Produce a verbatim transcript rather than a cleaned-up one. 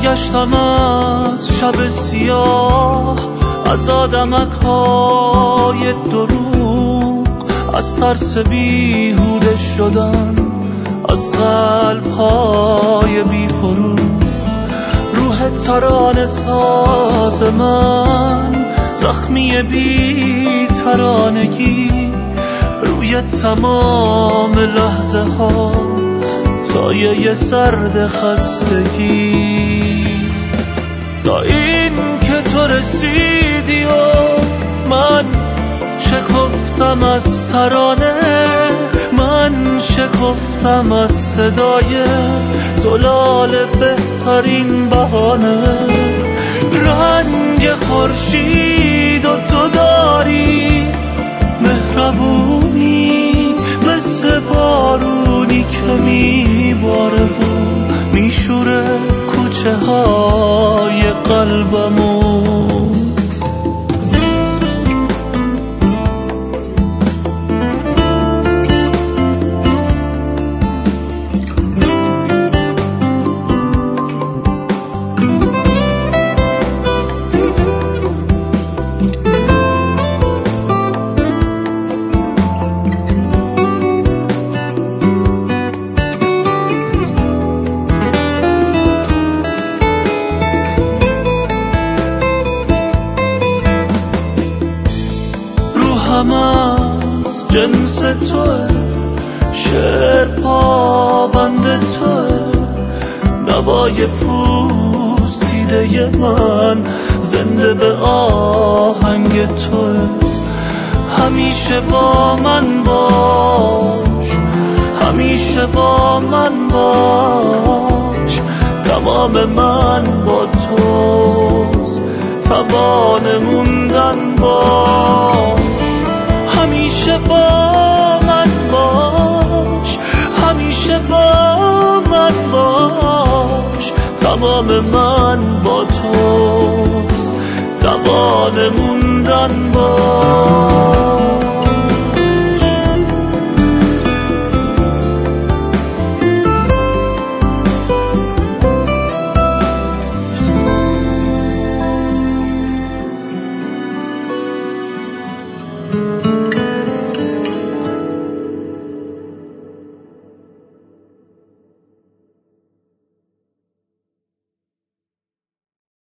برگشتم از شب سیاه، از آدمک های دروغ، از ترس بیهوده شدن، از قلب های بی فرو. روح ترانه ساز من، زخمی بی ترانگی، روی تمام لحظه ها سایه سرد خستگی. تا این که تو رسیدی و من شکفتم از ترانه، من شکفتم از صدای زلال بهترین بهانه. رنگ خورشید و تو داری مهربونی، مثل بارونی که میباره و میشوره کوچه های قلبمو. هم از جنس توه، شعر پابند توه، نوای پوسیده من زنده به آهنگ توه. همیشه با من باش، همیشه با من باش، تمام من با توست، توان موندن باش. همیشه با من باش، همیشه با من باش، تمام من با توست، توان موندن باش.